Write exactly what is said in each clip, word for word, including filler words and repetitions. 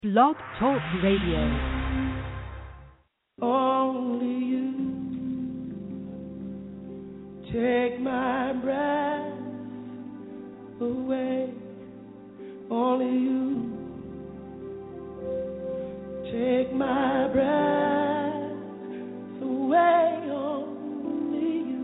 Blog Talk Radio. Only you take my breath away. Only you take my breath away. Only you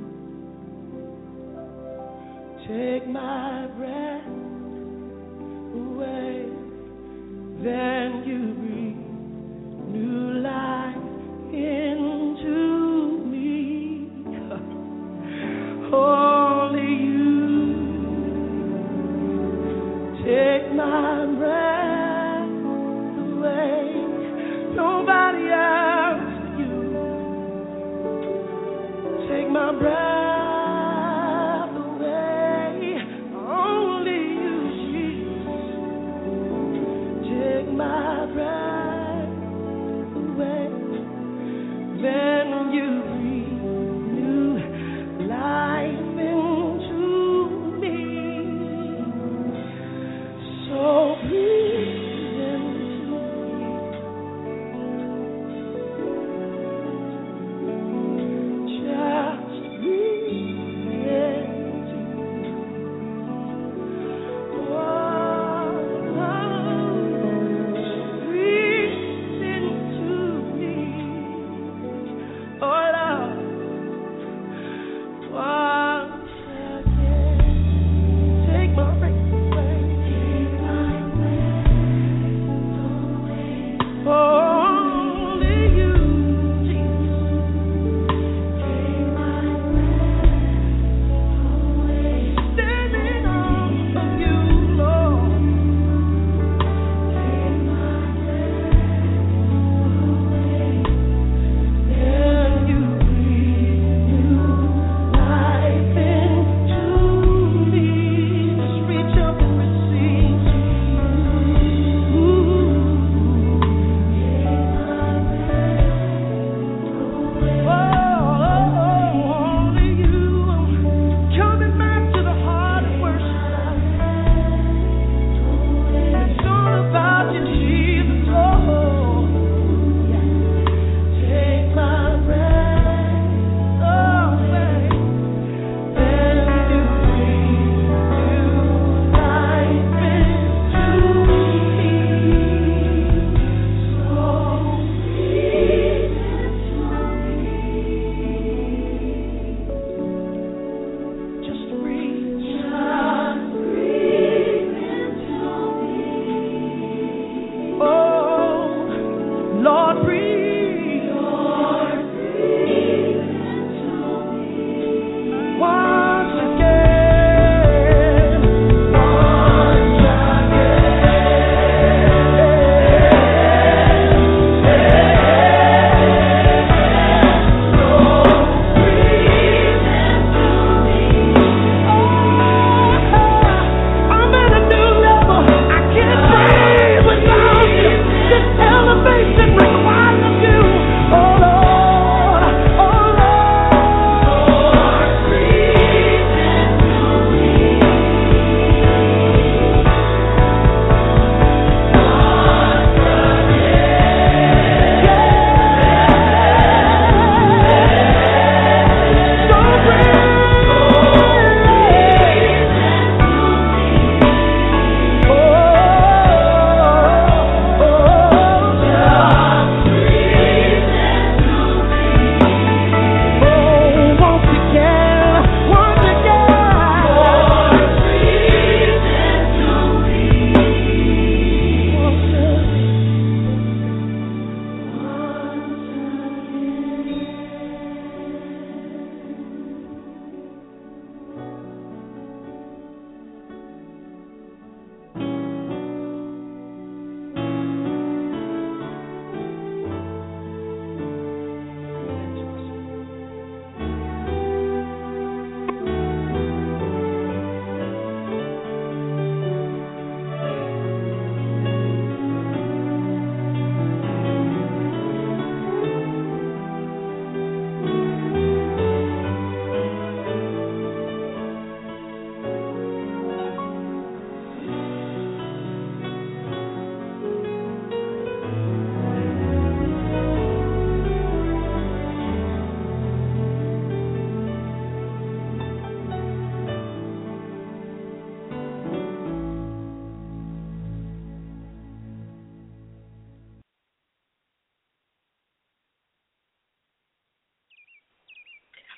take my breath away. Then you breathe new life into me. Only you take my breath away. Nobody else but you. Take my breath away. Only you, Jesus. Take my breath away. Then you breathe new life into me. So breathe into me. Just breathe into me. Oh,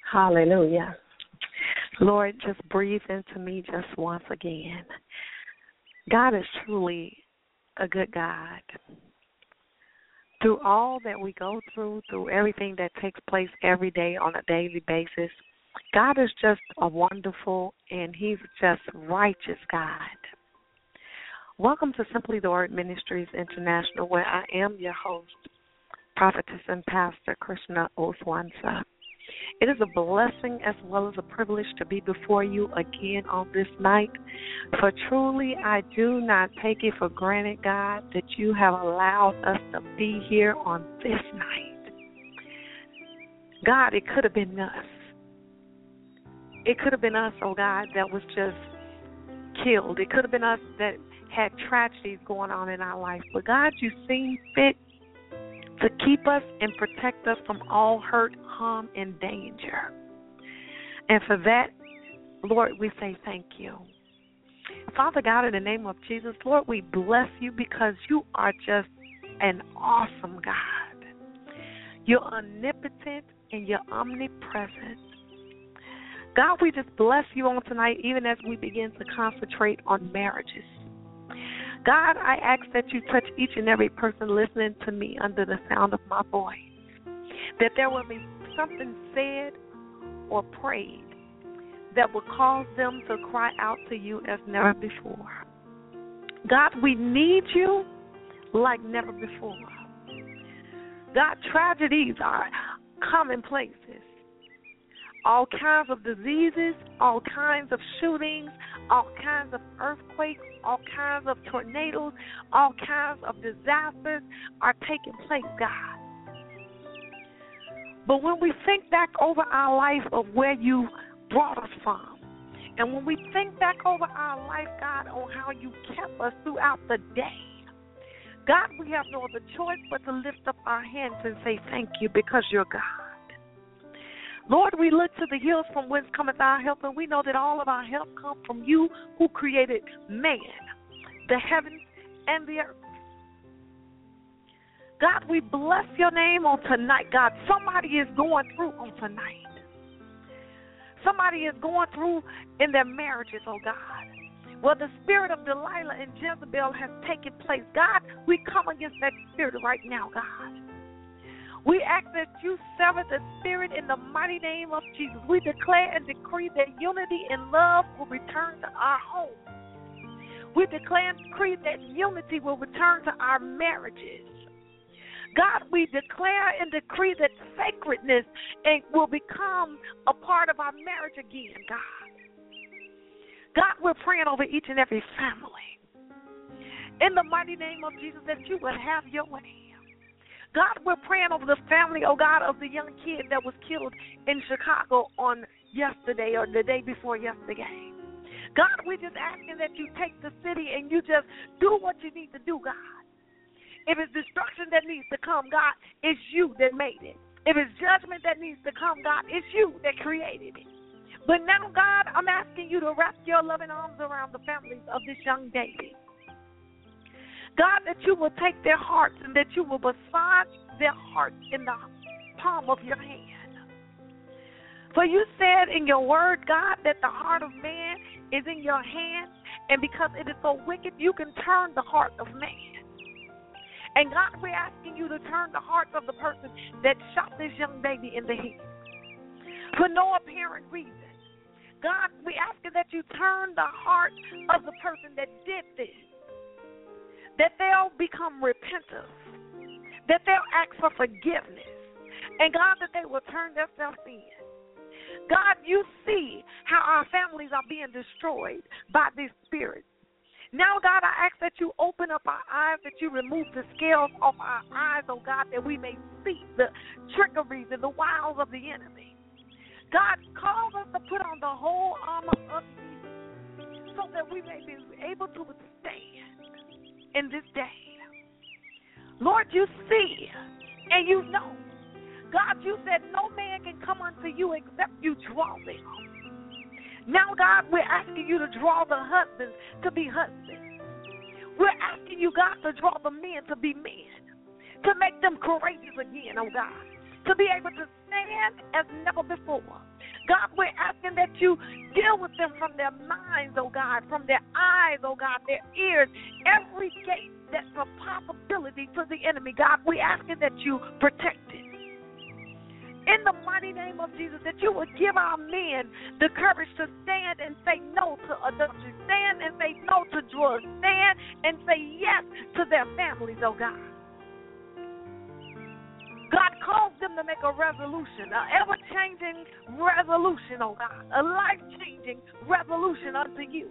Hallelujah. Lord, just breathe into me just once again. God is truly a good God. Through all that we go through, through everything that takes place every day on a daily basis, God is just a wonderful and He's just righteous God. Welcome to Simply the Word Ministries International, where I am your host, Prophetess and Pastor Krishna Oswansa. It is a blessing as well as a privilege to be before you again on this night. For truly, I do not take it for granted, God, that you have allowed us to be here on this night. God, it could have been us. It could have been us, oh God, that was just killed. It could have been us that had tragedies going on in our life. But God, you seem fit to keep us and protect us from all hurt, harm, and danger. And for that, Lord, we say thank you. Father God, in the name of Jesus, Lord, we bless you because you are just an awesome God. You're omnipotent and you're omnipresent. God, we just bless you on tonight, even as we begin to concentrate on marriages. God, I ask that you touch each and every person listening to me under the sound of my voice, that there will be something said or prayed that will cause them to cry out to you as never before. God, we need you like never before. God, tragedies are commonplaces. All kinds of diseases, all kinds of shootings, all kinds of earthquakes, all kinds of tornadoes, all kinds of disasters are taking place, God. But when we think back over our life of where you brought us from, and when we think back over our life, God, on how you kept us throughout the day, God, we have no other choice but to lift up our hands and say thank you because you're God. Lord, we look to the hills from whence cometh our help, and we know that all of our help comes from you who created man, the heavens, and the earth. God, we bless your name on tonight, God. Somebody is going through on tonight. Somebody is going through in their marriages, oh God. Well, the spirit of Delilah and Jezebel has taken place. God, we come against that spirit right now, God. We ask that you sever the spirit in the mighty name of Jesus. We declare and decree that unity and love will return to our homes. We declare and decree that unity will return to our marriages. God, we declare and decree that sacredness will become a part of our marriage again, God. God, we're praying over each and every family. In the mighty name of Jesus, that you would have your way. God, we're praying over the family, oh God, of the young kid that was killed in Chicago on yesterday or the day before yesterday. God, we're just asking that you take the city and you just do what you need to do, God. If it's destruction that needs to come, God, it's you that made it. If it's judgment that needs to come, God, it's you that created it. But now, God, I'm asking you to wrap your loving arms around the families of this young baby. God, that you will take their hearts and that you will massage their hearts in the palm of your hand. For you said in your word, God, that the heart of man is in your hand, and because it is so wicked, you can turn the heart of man. And God, we're asking you to turn the heart of the person that shot this young baby in the head for no apparent reason. God, we're asking that you turn the heart of the person that did this, that they'll become repentant, that they'll ask for forgiveness, and God, that they will turn themselves in. God, you see how our families are being destroyed by this spirit. Now, God, I ask that you open up our eyes, that you remove the scales off our eyes, oh God, that we may see the trickeries and the wiles of the enemy. God, cause us to put on the whole armor of you so that we may be able to withstand in this day. Lord, you see and you know. God, you said no man can come unto you except you draw them. Now, God, we're asking you to draw the husbands to be husbands. We're asking you, God, to draw the men to be men, to make them courageous again, oh God, to be able to stand as never before, God, we're asking that you deal with them from their minds, oh God, from their eyes, oh God, their ears, every gate that's a possibility to the enemy. God, we're asking that you protect it. In the mighty name of Jesus, that you would give our men the courage to stand and say no to adultery, stand and say no to drugs, stand and say yes to their families, oh God. God calls them to make a resolution, an ever-changing resolution, oh God, a life-changing resolution unto you.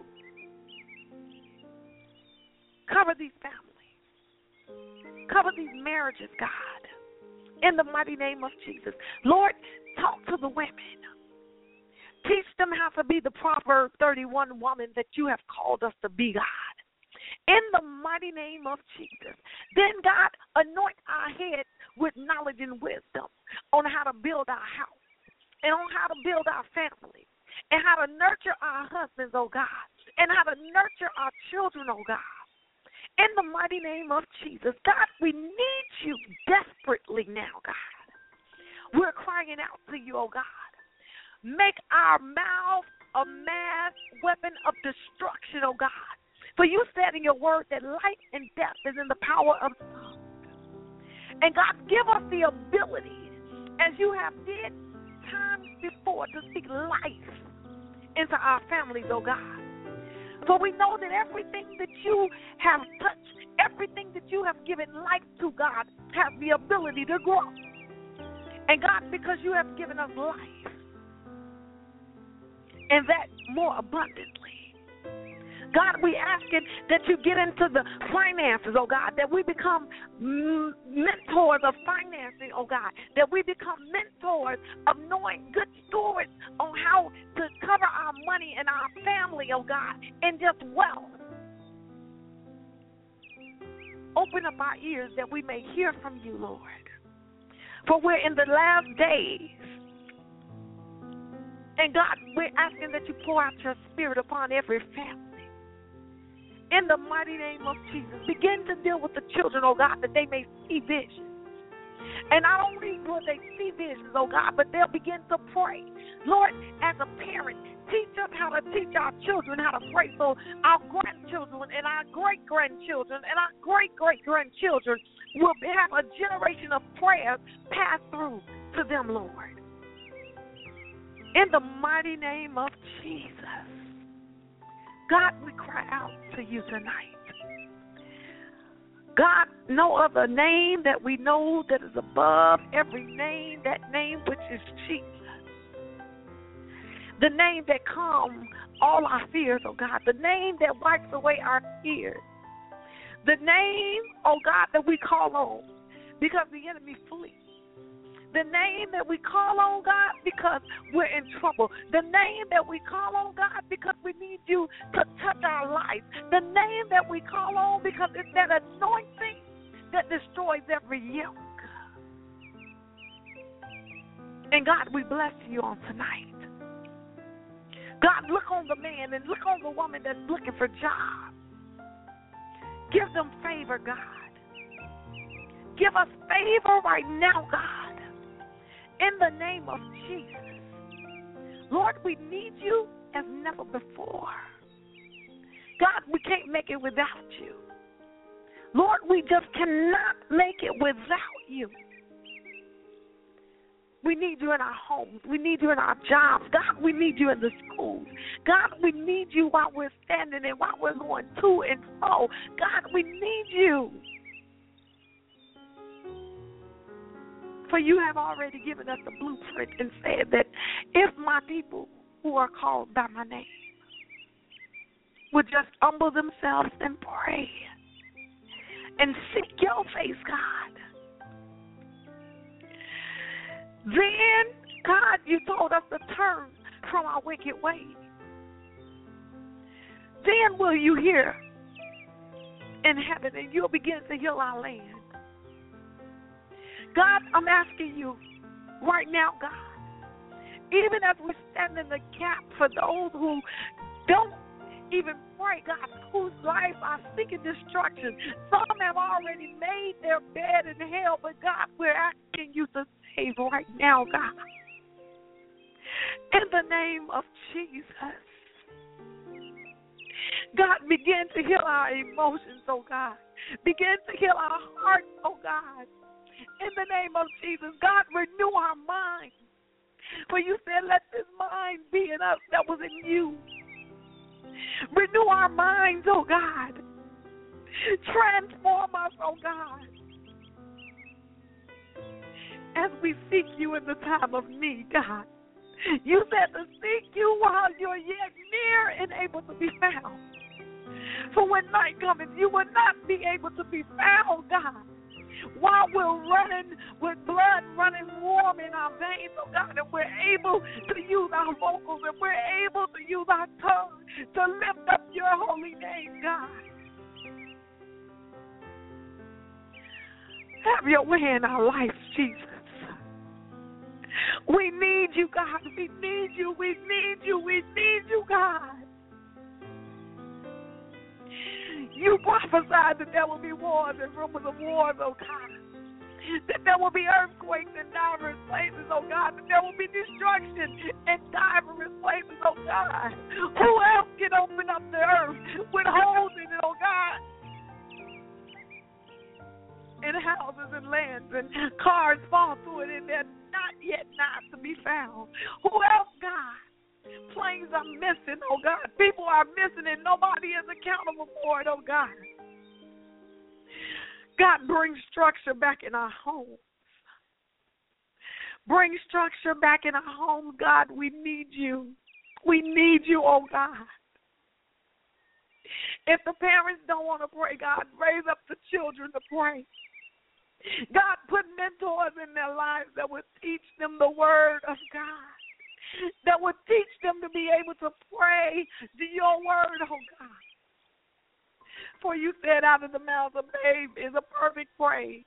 Cover these families. Cover these marriages, God, in the mighty name of Jesus. Lord, talk to the women. Teach them how to be the Proverbs thirty-one woman that you have called us to be, God. In the mighty name of Jesus. Then, God, anoint our heads with knowledge and wisdom on how to build our house and on how to build our family and how to nurture our husbands, oh God, and how to nurture our children, oh God. In the mighty name of Jesus, God, we need you desperately now, God. We're crying out to you, oh God. Make our mouth a mass weapon of destruction, oh God. For you said in your word that life and death is in the power of the tongue. And God, give us the ability, as you have did times before, to speak life into our families, oh God. For we know that everything that you have touched, everything that you have given life to, God, has the ability to grow. And God, because you have given us life, and that more abundantly, God, we asking that you get into the finances, oh God, that we become mentors of financing, oh God, that we become mentors of knowing good stewards on how to cover our money and our family, oh God, and just wealth. Open up our ears that we may hear from you, Lord. For we're in the last days. And God, we're asking that you pour out your spirit upon every family. In the mighty name of Jesus, begin to deal with the children, oh God, that they may see visions. And not only will they see visions, oh God, but they'll begin to pray. Lord, as a parent, teach us how to teach our children how to pray so our grandchildren and our great-grandchildren and our great-great-grandchildren will have a generation of prayers passed through to them, Lord. In the mighty name of Jesus. God, we cry out to you tonight. God, no other name that we know that is above every name, that name which is Jesus. The name that calms all our fears, oh God. The name that wipes away our tears. The name, oh God, that we call on because the enemy flees. The name that we call on, God, because we're in trouble. The name that we call on, God, because we need you to touch our life. The name that we call on because it's that anointing that destroys every yoke. And, God, we bless you on tonight. God, look on the man and look on the woman that's looking for jobs. Give them favor, God. Give us favor right now, God. In the name of Jesus. Lord, we need you as never before. God, we can't make it without you. Lord, we just cannot make it without you. We need you in our homes. We need you in our jobs. God, we need you in the schools. God, we need you while we're standing and while we're going to and fro. God, we need you. For you have already given us the blueprint and said that if my people who are called by my name would just humble themselves and pray and seek your face, God, then, God, you told us to turn from our wicked ways. Then will you hear in heaven and you'll begin to heal our land. God, I'm asking you right now, God, even as we stand in the gap for those who don't even pray, God, whose lives are seeking destruction. Some have already made their bed in hell, but God, we're asking you to save right now, God. In the name of Jesus. God, begin to heal our emotions, oh God. Begin to heal our hearts, oh God. In the name of Jesus, God, renew our minds. For you said, let this mind be in us that was in you. Renew our minds, oh God. Transform us, oh God. As we seek you in the time of need, God. You said to seek you while you're yet near and able to be found. For when night cometh, you will not be able to be found, God. While we're running with blood running warm in our veins, oh God, and we're able to use our vocals and we're able to use our tongue to lift up your holy name, God. Have your way in our lives, Jesus. We need you, God. We need you. We need you. We need you, God. You prophesied that there will be wars and rumors of wars, oh God. That there will be earthquakes in diverse places, oh God. That there will be destruction in diverse places, oh God. Who else can open up the earth with holes in it, oh God? And houses and lands and cars fall through it and they're not yet not to be found. Who else, God? Planes are missing, oh God. People are missing and nobody is accountable for it, oh God. God, bring structure back in our homes. Bring structure back in our homes, God. We need you. We need you, oh God. If the parents don't want to pray, God, raise up the children to pray. God, put mentors in their lives that would teach them the word of God, that would teach them to be able to pray to your word, oh God. For you said out of the mouth of babe is a perfect praise.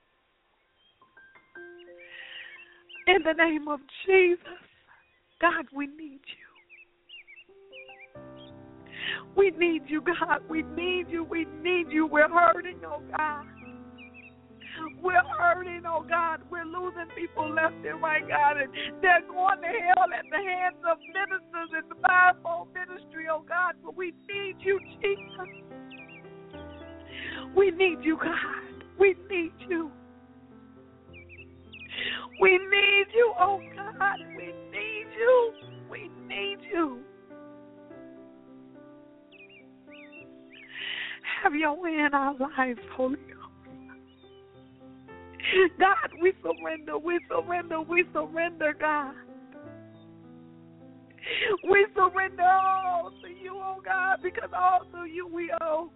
In the name of Jesus, God, we need you. We need you, God. We need you. We need you. We're hurting, oh God. We're hurting, oh God. We're losing people left and right, God. And they're going to hell at the hands of ministers in the fivefold ministry, oh God. But we need you, Jesus. We need you, God. We need you. We need you, oh God. We need you. We need you. Have your way in our lives, Holy Ghost. God, we surrender, we surrender, we surrender, God. We surrender all to you, oh God, because all to you we owe.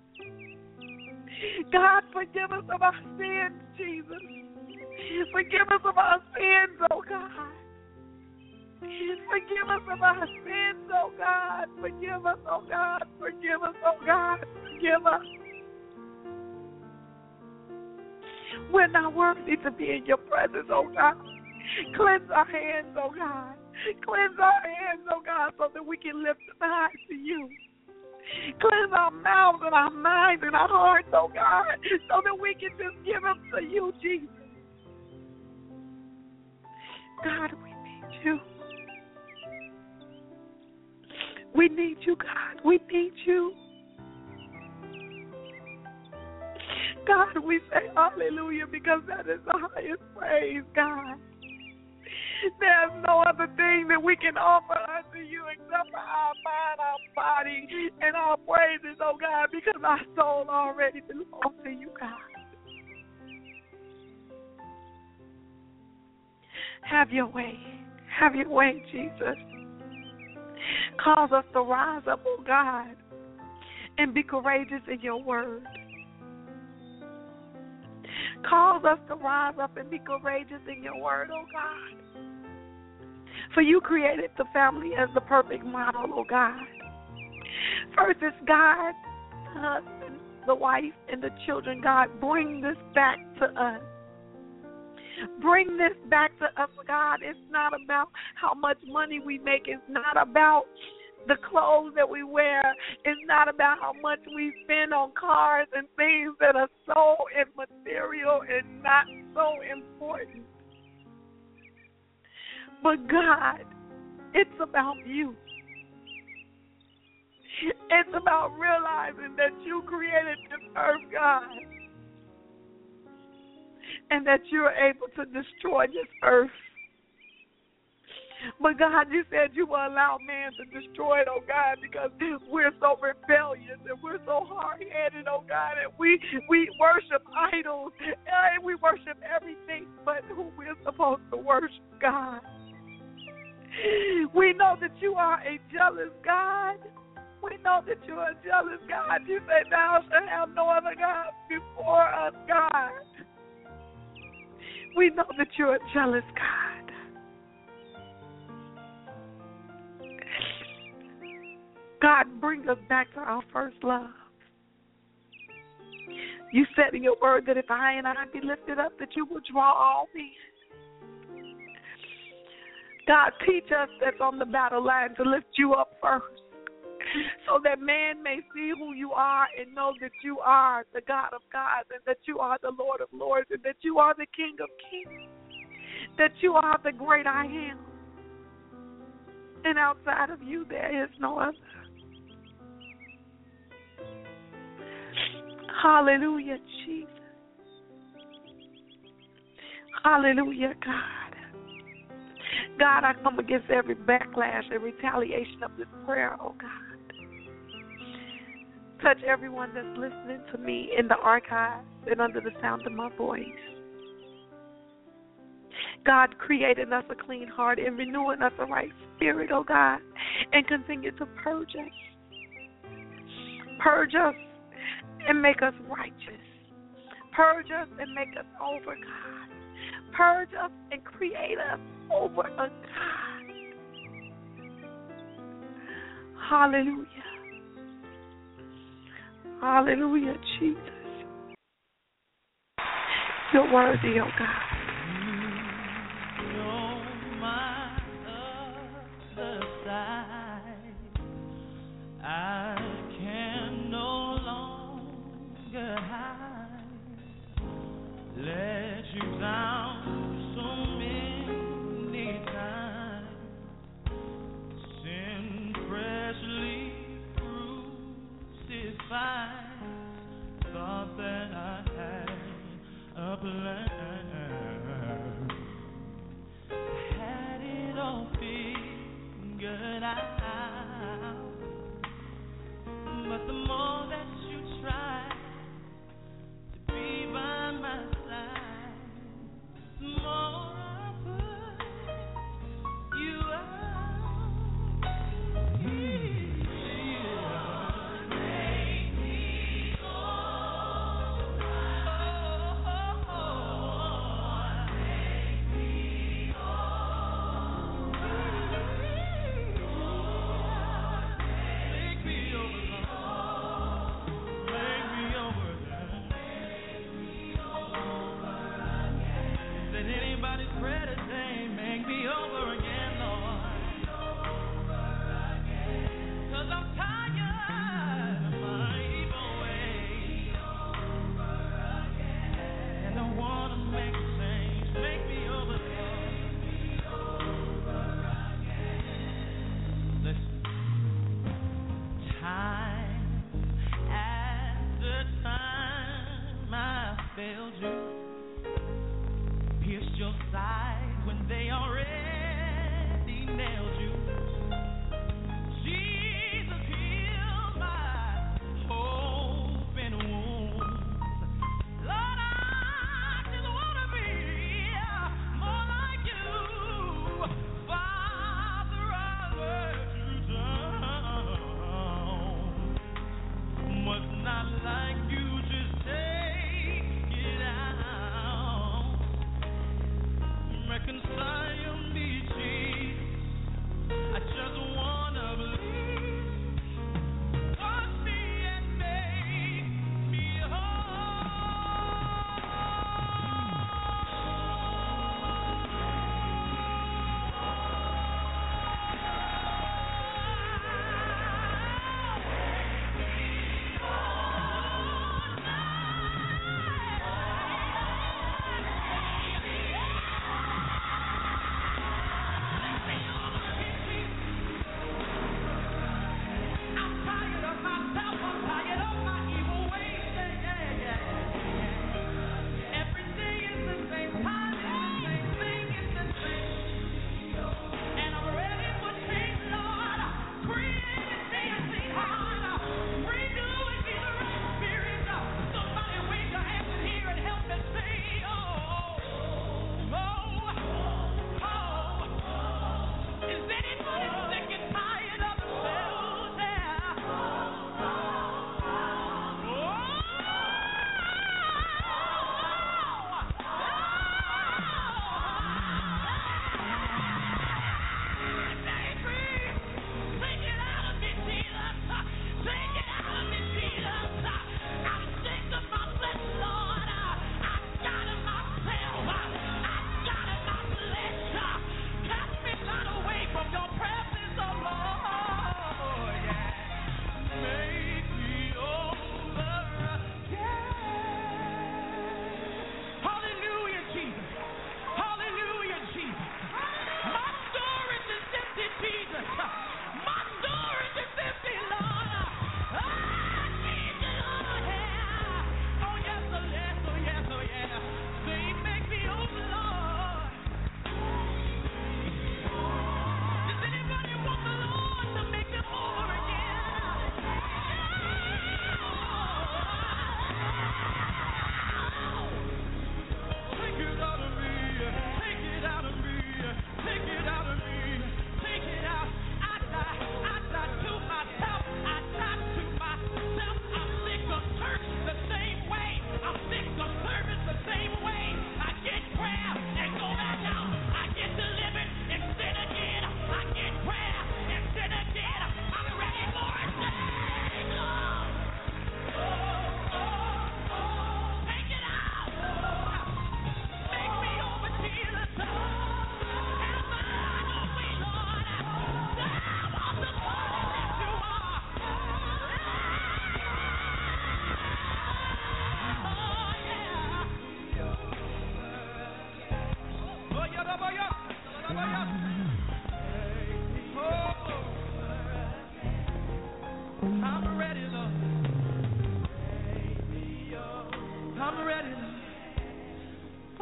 God, forgive us of our sins, Jesus. Forgive us of our sins, oh God. Forgive us of our sins, oh God. Forgive us, oh God. Forgive us, oh God. Forgive us. We're not worthy to be in your presence, oh God. Cleanse our hands, oh God. Cleanse our hands, oh God, so that we can lift them high to you. Cleanse our mouths and our minds and our hearts, oh God, so that we can just give them to you, Jesus. God, we need you. We need you, God. We need you. God, we say hallelujah because that is the highest praise, God. There's no other thing that we can offer unto you except for our mind, our body, and our praises, oh God, because our soul already belongs to you, God. Have your way. Have your way, Jesus. Cause us to rise up, oh God, and be courageous in your word. Cause us to rise up and be courageous in your word, oh God. For you created the family as the perfect model, oh God. First is God, the husband, the wife, and the children. God, bring this back to us. Bring this back to us, God. It's not about how much money we make. It's not about the clothes that we wear. It's not about how much we spend on cars and things that are so immaterial and not so important. But God, It's about you. It's about realizing that you created this earth, God, and that you're able to destroy this earth. But God, you said you will allow man to destroy it, oh God, because we're so rebellious and we're so hard-headed, oh God, and we, we worship idols and we worship everything but who we're supposed to worship, God. We know that you are a jealous God. We know that you are a jealous God. You say, thou shalt have no other God before us, God. We know that you're a jealous God. God, bring us back to our first love. You said in your word that if I and I be lifted up, that you will draw all men. God, teach us that's on the battle line to lift you up first, so that man may see who you are and know that you are the God of gods, and that you are the Lord of lords, and that you are the King of kings, that you are the great I am. And outside of you, there is no other. Hallelujah, Jesus. Hallelujah, God. God, I come against every backlash and retaliation of this prayer, oh God. Touch everyone that's listening to me in the archives and under the sound of my voice. God, create in us a clean heart and renew in us a right spirit, oh God, and continue to purge us. Purge us and make us righteous. Purge us and make us over, God. Purge us and create us over a God. Hallelujah. Hallelujah, Jesus. You're worthy, oh God. Oh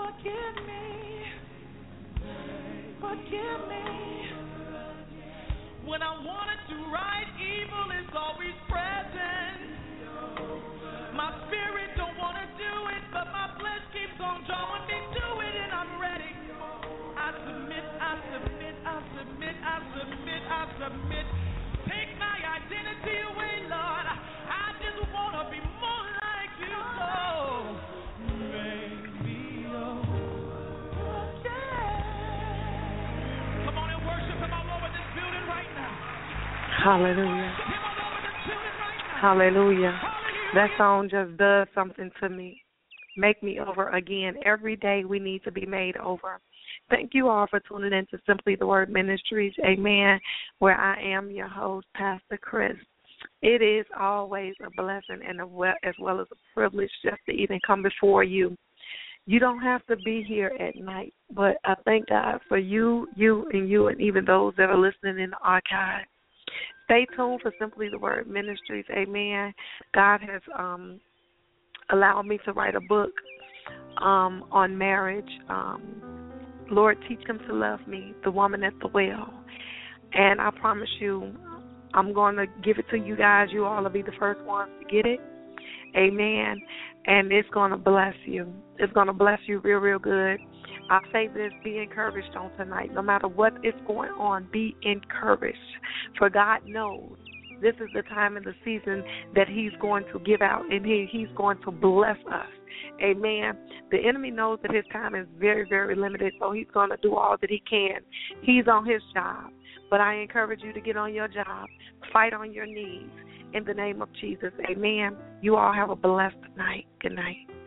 Forgive me. Forgive me. When I wanna do right, evil is always present. My spirit don't wanna do it, but my flesh keeps on drawing me to it, and I'm ready. I submit, I submit, I submit, I submit, I submit. Take my identity away, Lord. I just wanna be more like you, so make me over. Yeah. Come on and worship Him all over this building right now. Hallelujah. Hallelujah. That song just does something to me. Make me over again. Every day we need to be made over. Thank you all for tuning in to Simply the Word Ministries, amen, where I am your host, Pastor Chris. It is always a blessing and a well, as well as a privilege just to even come before you. You don't have to be here at night, but I thank God for you, you, and you, and even those that are listening in the archive. Stay tuned for Simply the Word Ministries, amen. God has um, allowed me to write a book um, on marriage. Um, Lord, teach him to love me, the woman at the well. And I promise you, I'm going to give it to you guys. You all will be the first ones to get it. Amen. And it's going to bless you. It's going to bless you real, real good. I say this, be encouraged on tonight. No matter what is going on, be encouraged. For God knows this is the time and the season that he's going to give out, and he, he's going to bless us. Amen. The enemy knows that his time is very, very limited, so he's going to do all that he can. He's on his job. But I encourage you to get on your job. Fight on your knees in the name of Jesus. Amen. You all have a blessed night. Good night.